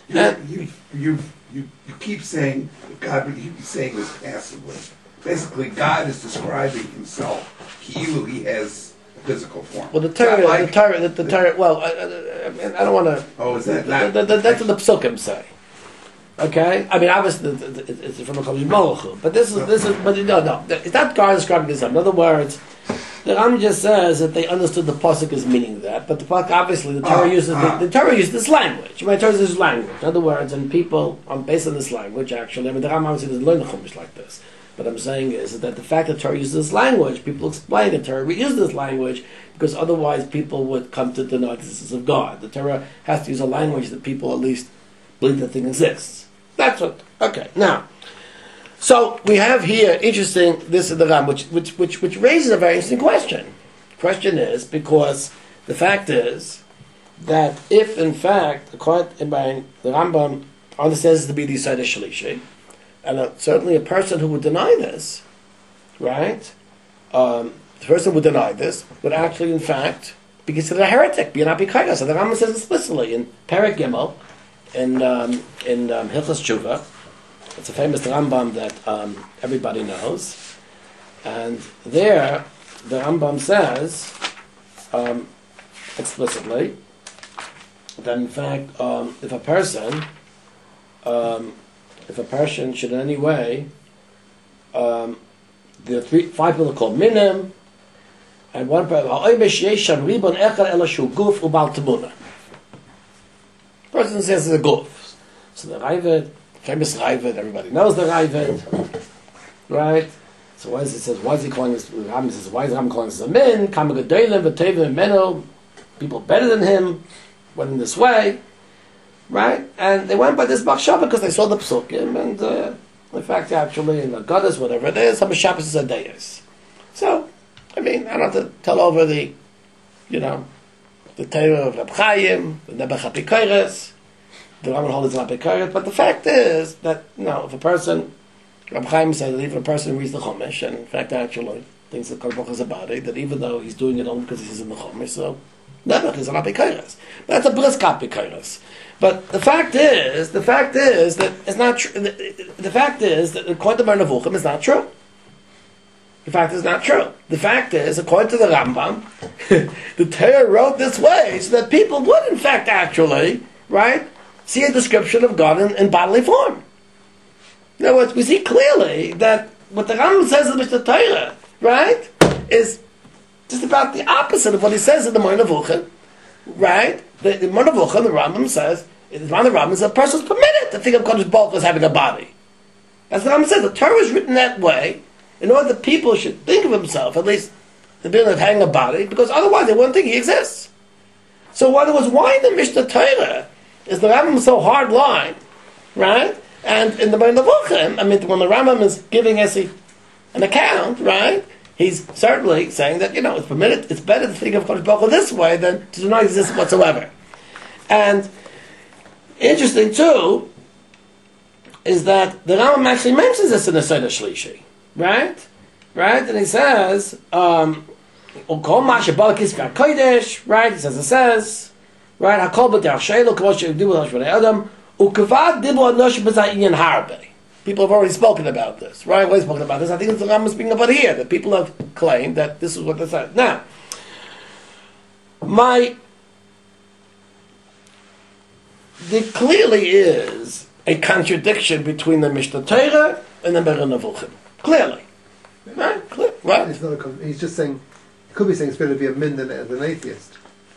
You keep saying God, but you keep saying this passively. Basically, God is describing Himself. He has physical form. Well, the Torah. Well, I don't want to. Oh, is that not? That's what the Psukim say. Okay, I mean, obviously, it's from a Kodesh Baruch Hu, but this is, but no, it's not God describing this. In other words, the Ram just says that they understood the pasuk as meaning that, but the pasuk, obviously, the Torah uses the Torah uses this language. The Torah uses this language. In other words, and people based on this language. Actually, I mean, the Ram obviously doesn't learn the Chumash like this. What I'm saying is that the fact that Torah uses this language, people explain that Torah uses this language because otherwise people would come to deny the existence of God. The Torah has to use a language that people at least believe that thing exists. That's what. Okay, now, so we have here interesting. This is the Ram, which raises a very interesting question. The question is because the fact is that if in fact, according to the Rambam understands this to be the Yisod Shlishi, and certainly a person who would deny this, right? The person who would deny this would actually, in fact, be considered a heretic, be an apikaika. So the Rambam says explicitly in Perek Gimel, in Hilchos Tshuva. It's a famous Rambam that everybody knows, and there the Rambam says explicitly that in fact if a person should in any way, the 5 people are called minim, and one person says it's a guf. So the Raavad, famous Raavad, everybody knows the Raavad, right? So why is he calling this? Rambam says, why is Rambam calling this a min? People better than him went in this way. Right? And they went by this machshava because they saw the psukim, and in fact, actually, in the goddess, whatever it is, some Shabbos is a deis. So, I mean, I don't have to tell over the Torah of Reb Chaim, the Nebuch HaPikoros, the Rambam holds an HaPikoros, but the fact is that, if a person, Reb Chaim said that even a person reads the Chumash, and in fact, actually, thinks that Kodesh is a body, that even though he's doing it only because he's in the Chomer, so never he's an apikairas. But that's a brisk apikairas. But the fact is that it's not true. The fact is that according to Nevuchim, it's not true. The fact is not true. The fact is, according to the Rambam, the Torah wrote this way so that people would, in fact, actually, right, see a description of God in bodily form. In other words, we see clearly that what the Rambam says in the Mishnah Torah, right, is just about the opposite of what he says in the Moreh Nevuchim, right? The Moreh Nevuchim, the Rambam says, a person's permitted to think of Kodesh Baruch as having a body. That's what the Rambam says. The Torah is written that way in order that people should think of himself, at least the being of having a body, because otherwise they wouldn't think he exists. So in other words, why in the Mishnah Torah is the Rambam so hard line, right? And in the Moreh Nevuchim, I mean, when the Rambam is giving us an account, right, he's certainly saying that, it's permitted, it's better to think of Kodesh Baruch Hu this way than to do not exist whatsoever. And interesting too is that the Rambam actually mentions this in the Seder Shlishi, right? And he says, right? He says, right? Hakol b'derech shelo k'mo she'ivdu b'derech b'nei Adam u'kavad dibur anosh b'zayin harbe. People have already spoken about this, right? Already spoken about this. I think it's the Rambam speaking about here that people have claimed that this is what they said. Now, there clearly is a contradiction between the Mishnah Torah and the Moreh Nevuchim. Clearly. Right? Right? He's just saying, he could be saying it's better to be a min than an atheist.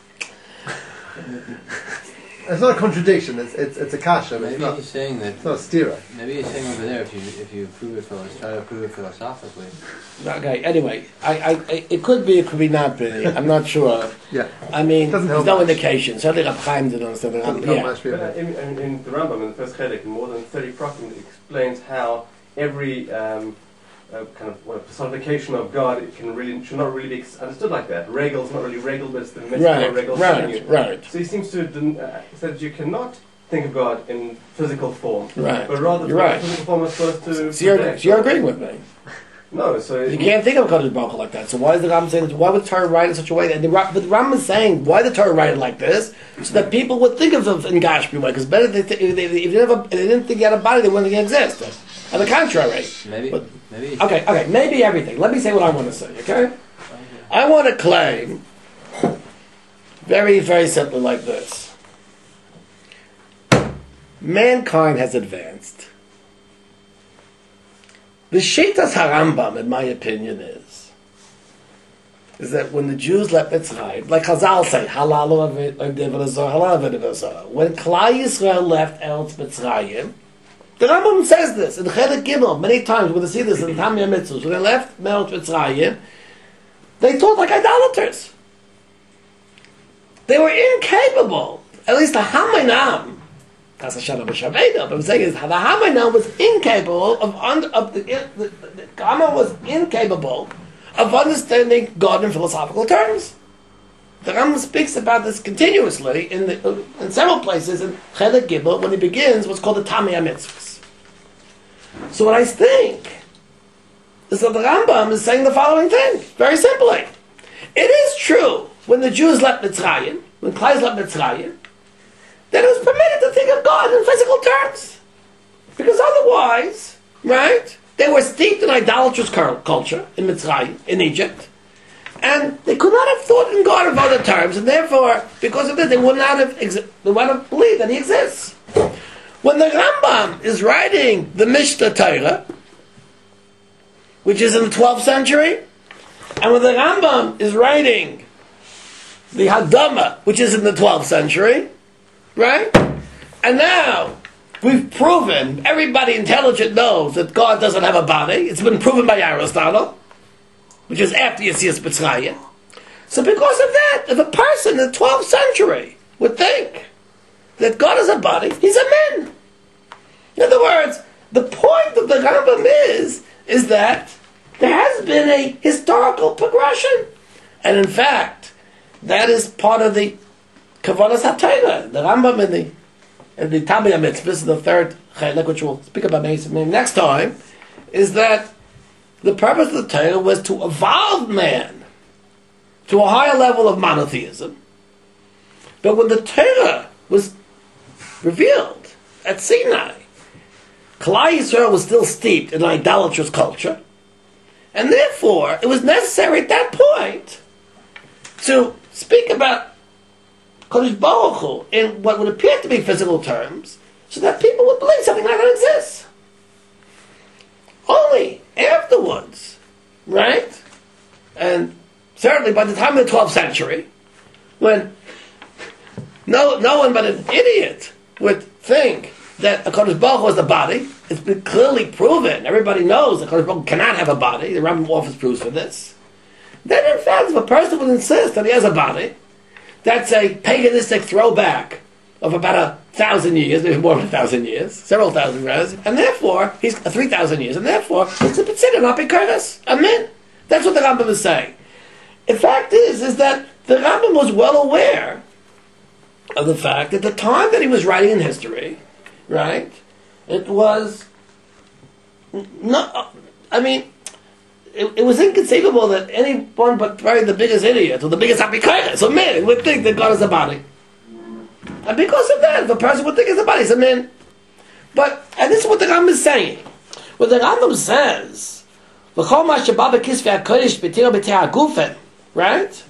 It's not a contradiction, it's a kasha. Maybe he's saying that. It's not a stira. Maybe he's saying over there, if you prove it try to prove it philosophically. Okay, anyway, it could be, it could be not be. I'm not sure. Yeah. I mean, there's no indication. Certainly Rab Chaim didn't understand the Rambam. But in the Rambam, in the first Chedek, more than 30 prophets, it explains how every kind of personification of God should not really be understood like that. Regal is not really regal, but it's the metaphor of regal. Right. So he seems to say that you cannot think of God in physical form, right? But rather physical form is supposed to. So you're agreeing with me. No, so you can't think of Kodesh Baruch Hu like that. So why is the Rambam saying this? Why would the Torah write in such a way? But the Rambam is saying why the Torah write it like this, so that people would think of it in Gashmi way. Because better if they didn't think he had a body, they wouldn't think he existed. On the contrary, maybe. Okay. Maybe everything. Let me say what I want to say. Okay, I want to claim very, very simply like this: mankind has advanced. The Shitas HaRambam, in my opinion, is that when the Jews left Mitzrayim, like Chazal say, halal when Klal Yisrael left Eretz Mitzrayim, the Rambam says this in Chedek Gimel many times. We're going to see this in the Tamya Mitzvahs. When they left Eretz Mitzrayim, they taught like idolaters. They were incapable, at least the Hamanam. But I'm saying is the Hamanam was incapable the Gama was incapable of understanding God in philosophical terms. The Rambam speaks about this continuously in several places in Chedek Gimel when he begins what's called the Tamya Mitzvahs. So what I think is that the Rambam is saying the following thing, very simply. It is true when the Jews left Mitzrayim, when Klal left Mitzrayim, that it was permitted to think of God in physical terms. Because otherwise, right, they were steeped in idolatrous culture in Mitzrayim, in Egypt, and they could not have thought in God in other terms, and therefore, because of this, they would not have believed that He exists. When the Rambam is writing the Mishnah Torah, which is in the 12th century, and when the Rambam is writing the Hadamah, which is in the 12th century, right? And now we've proven, everybody intelligent knows that God doesn't have a body. It's been proven by Aristotle, which is after Yetzias Mitzrayim. So because of that, if a person in the 12th century would think that God is a body, he's a man. In other words, the point of the Rambam is that there has been a historical progression. And in fact, that is part of the Kavanas HaTorah. The Rambam in the Tamya Mitzvahs, the third Chelek, which we'll speak about maybe next time, is that the purpose of the Torah was to evolve man to a higher level of monotheism. But when the Torah was revealed at Sinai, Klal Yisrael was still steeped in idolatrous culture, and therefore it was necessary at that point to speak about Kodesh Baruch Hu in what would appear to be physical terms, so that people would believe something like that exists. Only afterwards, right? And certainly by the time of the 12th century, when no one but an idiot would think that a Kodesh Baruch Hu was the body, it's been clearly proven. Everybody knows that Kodesh Baruch Hu cannot have a body. The Rambam offers proofs for this. Then in fact, if a person would insist that he has a body, that's a paganistic throwback of about 1,000 years, maybe more than 1,000 years, several thousand years, and therefore, he's 3,000 years, and therefore, it's a B'tziddah, not B'Kurdas. Amen. That's what the Rambam is saying. The fact is that the Rambam was well aware of the fact that the time that he was writing in history, right, it was not, I mean, it was inconceivable that anyone but probably the biggest idiot or the biggest apikoros, a man, would think that God is a body. And because of that, the person would think it's a body, it's a man. But, and this is what the Rambam is saying. What the Rambam says, right?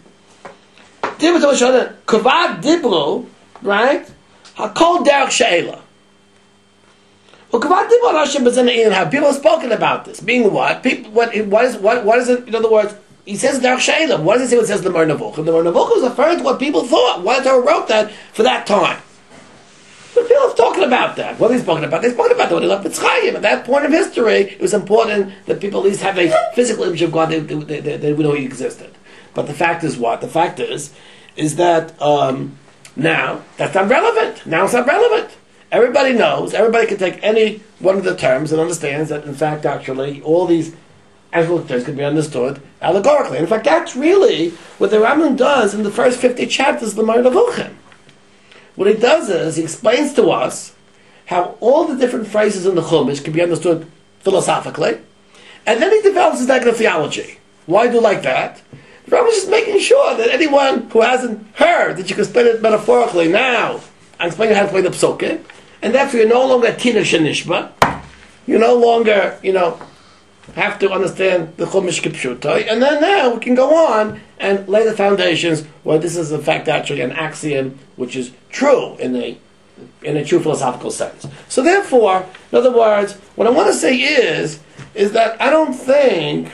Kavad dibru, right? Hakol derech she'ela. People have spoken about this. Being what? People, what is it? In other words, he says derech she'ela. What does he say when it says the Moreh Nevuchim? The Moreh Nevuchim is referring to what people thought. Why the Torah wrote that for that time? But people are talking about that. What are they spoken about? They spoke about that when he left Mitzrayim. At that point of history, it was important that people at least have a physical image of God. They would know he existed. But the fact is what? The fact is that now that's not relevant. Now it's not relevant. Everybody knows. Everybody can take any one of the terms and understands that, in fact, actually, all these actual terms can be understood allegorically. In fact, that's really what the Rambam does in the first 50 chapters of the Moreh Nevuchim. What he does is he explains to us how all the different phrases in the Chumash can be understood philosophically, and then he develops his negative theology. Why do like that? The Rambam is just making sure that anyone who hasn't heard that you can explain it metaphorically now, I'm explaining how to explain the Psukim, and therefore you're no longer Tina Shenishba, you no longer, have to understand the Chumash Kipshutai, and then now we can go on and lay the foundations where this is in fact actually an axiom which is true in a true philosophical sense. So therefore, in other words, what I want to say is that I don't think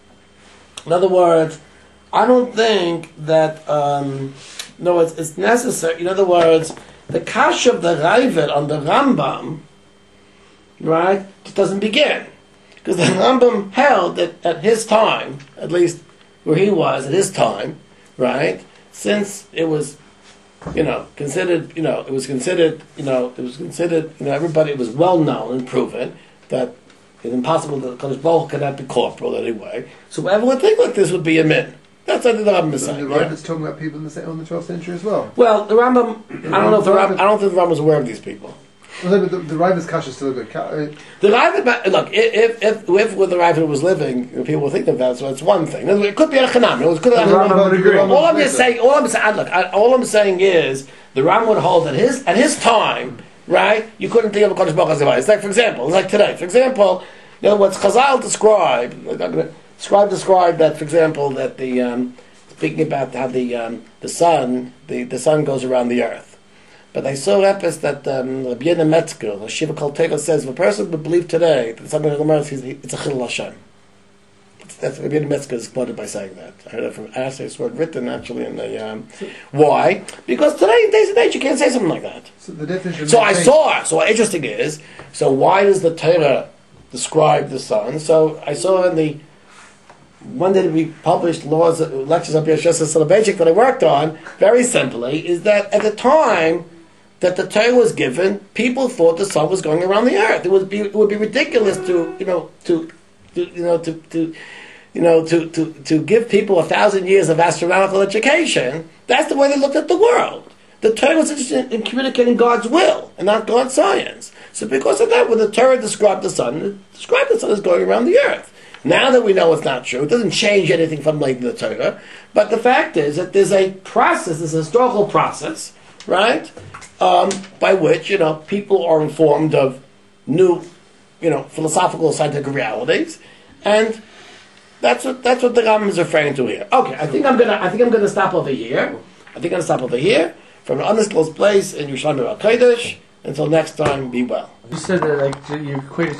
that it's necessary. In other words, the kasha of the Ravid on the Rambam, right, it doesn't begin. Because the Rambam held that at his time, at least where he was at his time, right, since it was, considered, everybody, it was well known and proven that it's impossible that Kodesh Baruch Hu cannot be corporal anyway. So whoever would think like this would be a min. That's what the Rambam is saying. The Rambam's talking about people on the 12th century as well. Well, the Rambam, I don't think the Rambam was aware of these people. Well, but the Ravid's kasha is still a good kasha. The Ravid, look, if when the Ravid was living, people will think of that, so it's one thing. It could be a chanam. All I'm saying is the Rambam would hold at his time, right? You couldn't think of a Kodesh Baruch Hu as a body. It's like, for example, today. For example, what Chazal described that, for example, that speaking about how the sun goes around the earth. But I saw epis that Rabbi Yena Metzger, the Shiva Kol Tega, says if a person would believe today that something on earth, it's a Chilul Hashem. That's Rabbi Yena Metzger is quoted by saying that. I heard it from Asher. It's written actually in the. Why? Because today, in days and age, you can't say something like that. So the definition. So what interesting is, so why does the Torah describe the sun? So I saw in the one that we published lectures up here Soloveitchik that I worked on, very simply, is that at the time that the Torah was given, people thought the sun was going around the earth. It would be ridiculous to give people 1,000 years of astronomical education. That's the way they looked at the world. The Torah was interested in communicating God's will and not God's science. So because of that, when the Torah described the sun as going around the earth. Now that we know it's not true, it doesn't change anything from like the Torah. But the fact is that there's a process, there's a historical process, right, by which people are informed of new, philosophical, scientific realities, and that's what the Rambam is referring to here. Okay, I think I'm gonna stop over here. From an undisclosed place in Yerushalayim HaKodesh. Until next time, be well. You said that you equated